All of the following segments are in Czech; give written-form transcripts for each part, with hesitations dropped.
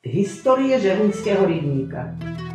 Historie Řehunského rybníka.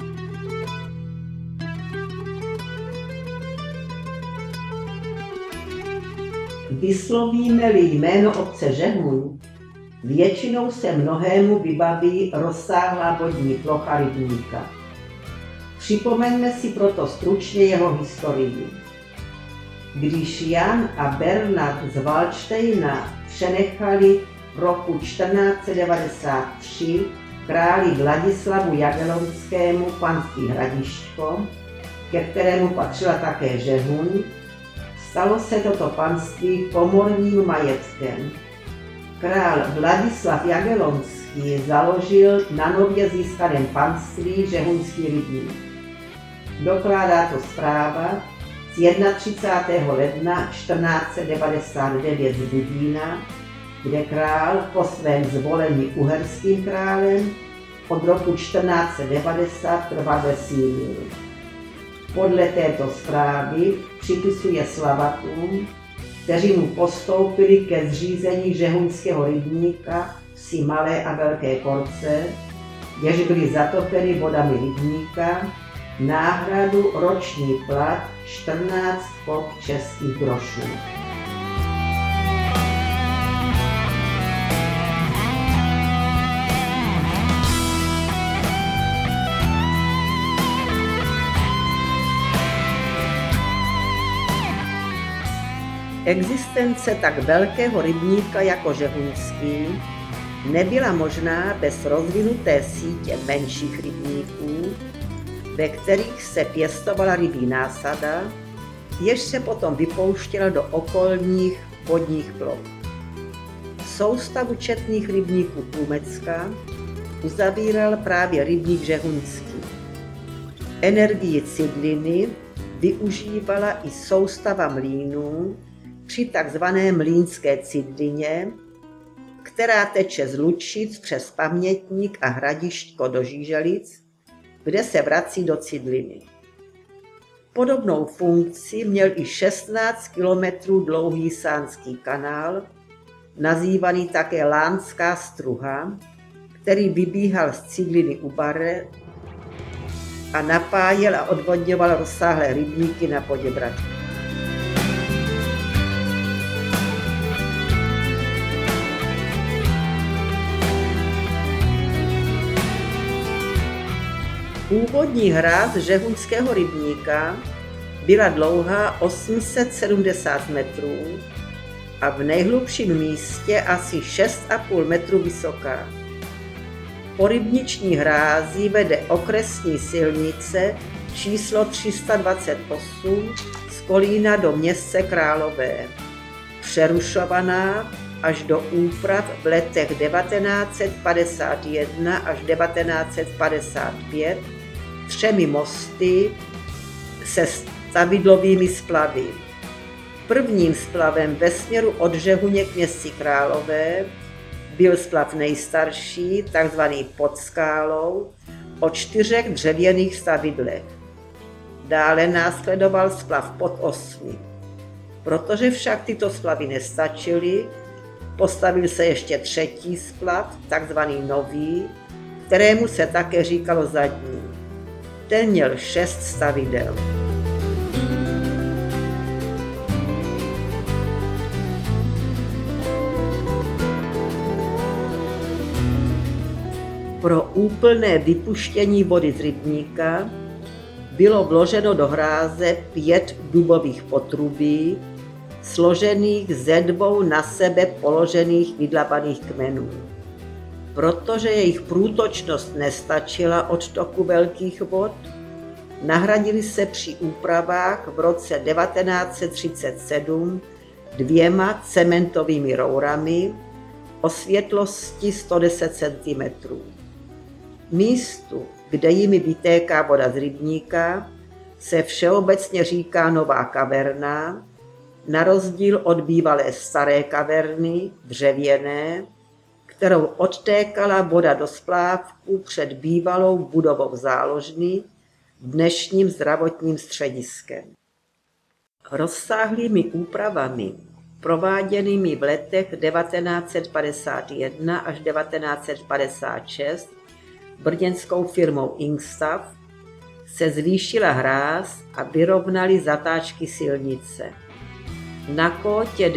Vyslovíme-li jméno obce Řehuň, většinou se mnohému vybaví rozsáhlá vodní plocha rybníka. Připomeňme si proto stručně jeho historii. Když Jan a Bernard z Valdštejna přenechali roku 1493 králi Vladislavu Jagellonskému panství Hradišťko, ke kterému patřila také Řehuň, stalo se toto panství komorním majetkem. Král Vladislav Jagellonský založil na nově získaném panství Řehuňský rybník. Dokládá to zpráva z 31. ledna 1499 z Budína, kde král po svém zvolení uherským králem od roku 1490 trvale sídlil. Podle této zprávy připisuje Slavaťům, kteří mu postoupili ke zřízení Řehuňského rybníka vsi Malé a Velké Korce, jež byly zatopeny vodami rybníka, náhradu roční plat 14 kop českých grošů. Existence tak velkého rybníka jako Řehuňský nebyla možná bez rozvinuté sítě menších rybníků, ve kterých se pěstovala rybí násada, jež se potom vypouštěla do okolních vodních ploch. Soustavu četných rybníků Průmecka uzavíral právě rybník Řehuňský. Energii cidliny využívala i soustava mlýnů při takzvané mlýnské cidlině, která teče z Lučic přes Pamětník a Hradišťko do Žíželic, kde se vrací do cidliny. Podobnou funkci měl i 16 kilometrů dlouhý Sánský kanál, nazývaný také Lánská struha, který vybíhal z cidliny u Bare a napájel a odvodňoval rozsáhlé rybníky na Poděbradku. Původní hráz Řehuňského rybníka byla dlouhá 870 metrů a v nejhlubším místě asi 6,5 metru vysoká. Po rybniční hrázi vede okresní silnice číslo 328 z Kolína do Městce Králové, přerušovaná až do úprav v letech 1951 až 1955 třemi mosty se stavidlovými splavy. Prvním splavem ve směru od Řehuně k Městci Králové byl splav nejstarší, takzvaný Pod skálou, o 4 dřevěných stavidlech. Dále následoval splav Pod Osmi. Protože však tyto splavy nestačily, postavil se ještě třetí splav, takzvaný Nový, kterému se také říkalo Zadní. Ten měl 6 stavidel. Pro úplné vypuštění vody z rybníka bylo vloženo do hráze 5 dubových potrubí, složených ze 2 na sebe položených vydlabaných kmenů. Protože jejich průtočnost nestačila od toku velkých vod, nahradili se při úpravách v roce 1937 2 cementovými rourami o světlosti 110 cm. Místu, kde jimi vytéká voda z rybníka, se všeobecně říká Nová kaverna, na rozdíl od bývalé staré kaverny, dřevěné, kterou odtékala voda do splávku před bývalou budovou záložny, dnešním zdravotním střediskem. Rozsáhlými úpravami, prováděnými v letech 1951 až 1956, brněnskou firmou Ingstav se zvýšila hráz a vyrovnaly zatáčky silnice. Na kótě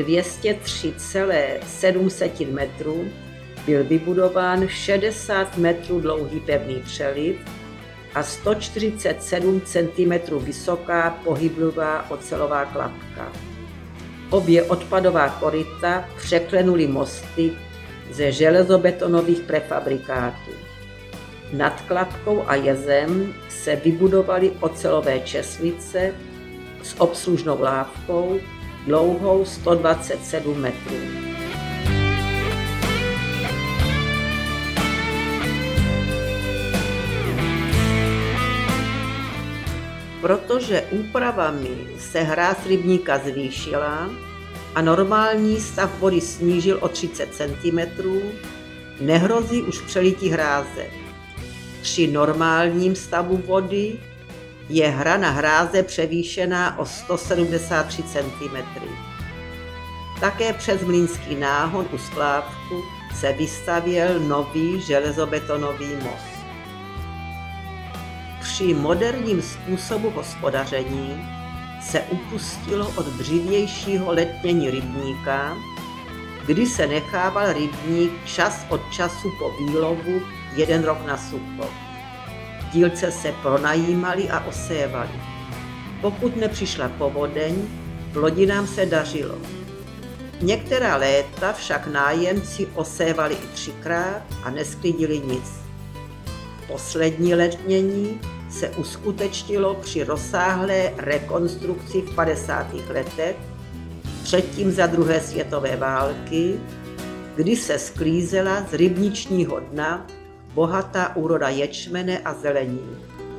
203,7 metrů byl vybudován 60 metrů dlouhý pevný přeliv a 147 cm vysoká pohyblivá ocelová klapka. Obě odpadová koryta překlenuly mosty ze železobetonových prefabrikátů. Nad klapkou a jezem se vybudovaly ocelové česlice s obslužnou lávkou dlouhou 127 metrů. Protože úpravami se hráz rybníka zvýšila a normální stav vody snížil o 30 cm, nehrozí už přelití hráze. Při normálním stavu vody je hrana hráze převýšená o 173 cm. Také přes Mlýnský náhon u Sklávku se vystavěl nový železobetonový most. Při moderním způsobu hospodaření se upustilo od dřívějšího letnění rybníka, kdy se nechával rybník čas od času po výlovu 1 rok na sucho. Dílce se pronajímaly a osévaly. Pokud nepřišla povodeň, lodinám se dařilo. Některá léta však nájemci osévali i 3krát a nesklidili nic. Poslední letnění se uskutečnilo při rozsáhlé rekonstrukci v 50. letech, předtím za druhé světové války, kdy se sklízela z rybničního dna bohatá úroda ječmene a zeleniny.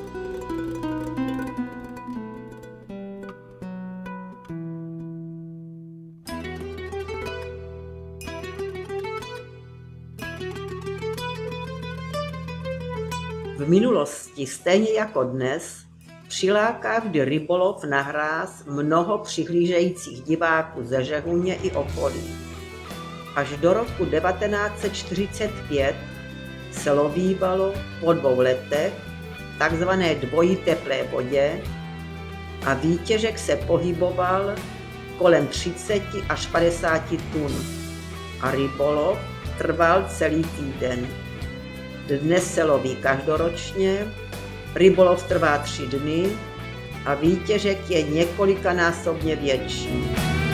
V minulosti, stejně jako dnes, přiláká vždy rybolov na hráz mnoho přihlížejících diváků ze Žehuně i okolí. Až do roku 1945 se lovívalo po 2 letech takzvané dvojí teplé vodě a výtěžek se pohyboval kolem 30 až 50 tun a rybolov trval celý týden. Dnes se loví každoročně, rybolov trvá 3 dny a výtěžek je několikanásobně větší.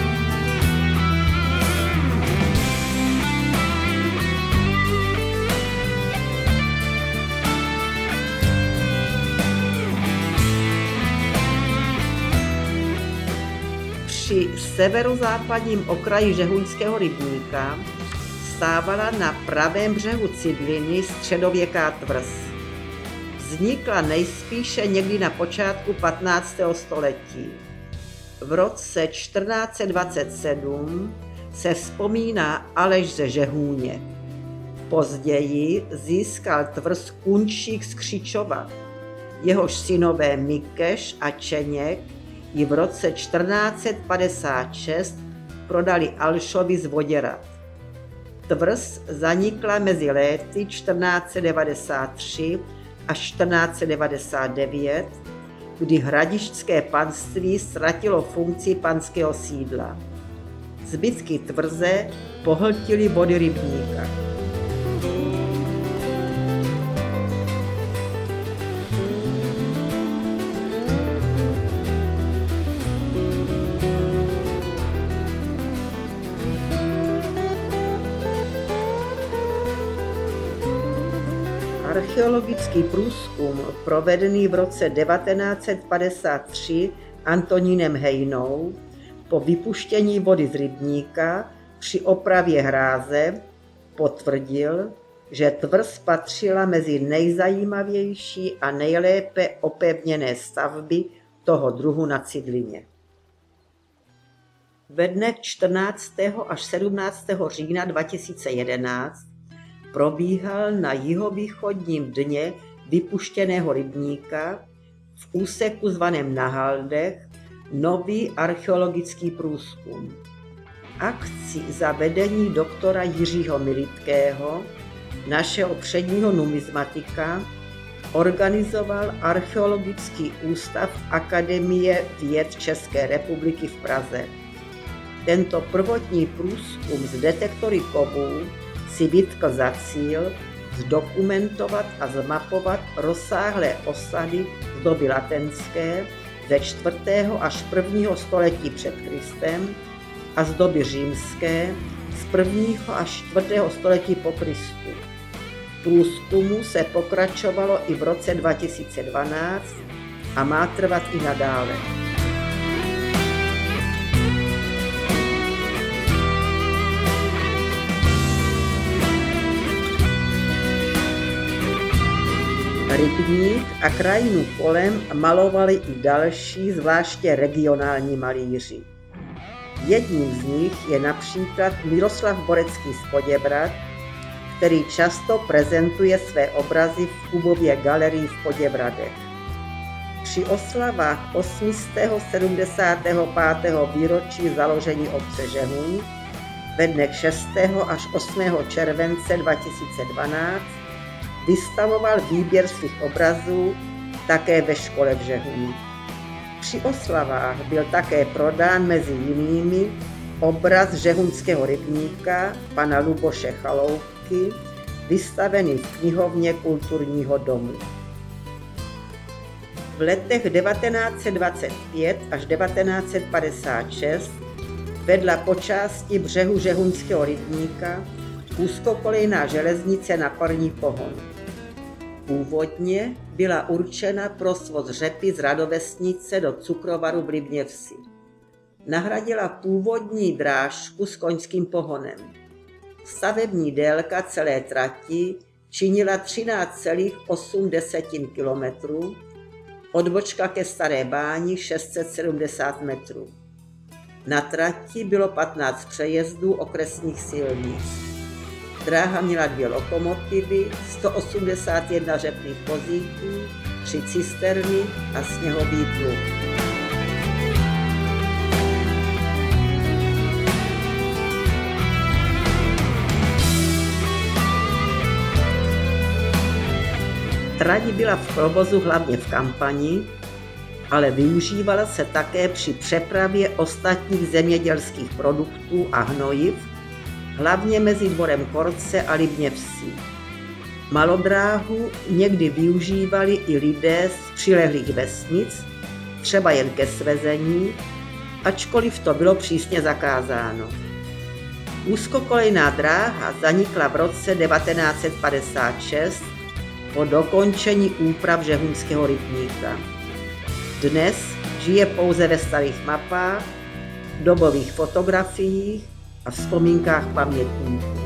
Při severozápadním okraji Žehuňského rybníka stávala na pravém břehu Cidliny středověká tvrz. Vznikla nejspíše někdy na počátku 15. století. V roce 1427 se vzpomíná Aleš ze Žehůně. Později získal tvrz Kunčík z Křičova. Jehož synové Mikeš a Čeněk ji v roce 1456 prodali Alšovi z Voděrad. Tvrz zanikla mezi léty 1493 až 1499, kdy hradišťské panství ztratilo funkci panského sídla. Zbytky tvrze pohltily vody rybníka. Archeologický průzkum provedený v roce 1953 Antonínem Hejnou po vypuštění vody z rybníka při opravě hráze potvrdil, že tvrz patřila mezi nejzajímavější a nejlépe opevněné stavby toho druhu na Cidlině. Ve dnech 14. až 17. října 2011 probíhal na jihovýchodním dně vypuštěného rybníka v úseku zvaném Na Haldech nový archeologický průzkum. Akci za vedení doktora Jiřího Militkého našeho předního numismatika organizoval Archeologický ústav Akademie věd České republiky v Praze. Tento prvotní průzkum s detektory kovů si vytkl za cíl zdokumentovat a zmapovat rozsáhlé osady z doby latenské ze 4. až 1. století před Kristem a z doby římské z 1. až 4. století po Kristu. V průzkumu se pokračovalo i v roce 2012 a má trvat i nadále. Rybník a krajinu kolem malovali i další, zvláště regionální malíři. Jedním z nich je například Miroslav Borecký z Poděbrad, který často prezentuje své obrazy v Kubově galerii v Poděbradech. Při oslavách 875. výročí založení obce Žehuň ve dnech 6. až 8. července 2012 vystavoval výběr svých obrazů také ve škole v Žehuni. Při oslavách byl také prodán mezi jinými obraz žehunského rybníka pana Luboše Chaloupky, vystavený v knihovně Kulturního domu. V letech 1925 až 1956 vedla po části břehu žehunského rybníka úzkokolejná železnice na parní pohon. Původně byla určena pro svoz řepy z Radovesnice do cukrovaru v Libněvsi. Nahradila původní drážku s koňským pohonem. Stavební délka celé trati činila 13,8 km, odbočka ke Staré báni 670 metrů. Na trati bylo 15 přejezdů okresních silnic. Dráha měla 2 lokomotivy, 181 řepných vozíků, 3 cisterny a sněhový plug. Trať byla v provozu hlavně v kampani, ale využívala se také při přepravě ostatních zemědělských produktů a hnojiv, hlavně mezi Dvorem Korce a Libněvsí. Malodráhu někdy využívali i lidé z přilehlých vesnic, třeba jen ke svezení, ačkoliv to bylo přísně zakázáno. Úzkokolejná dráha zanikla v roce 1956 po dokončení úprav žehunského rybníka. Dnes žije pouze ve starých mapách, dobových fotografiích a vzpomínkách pamětníků.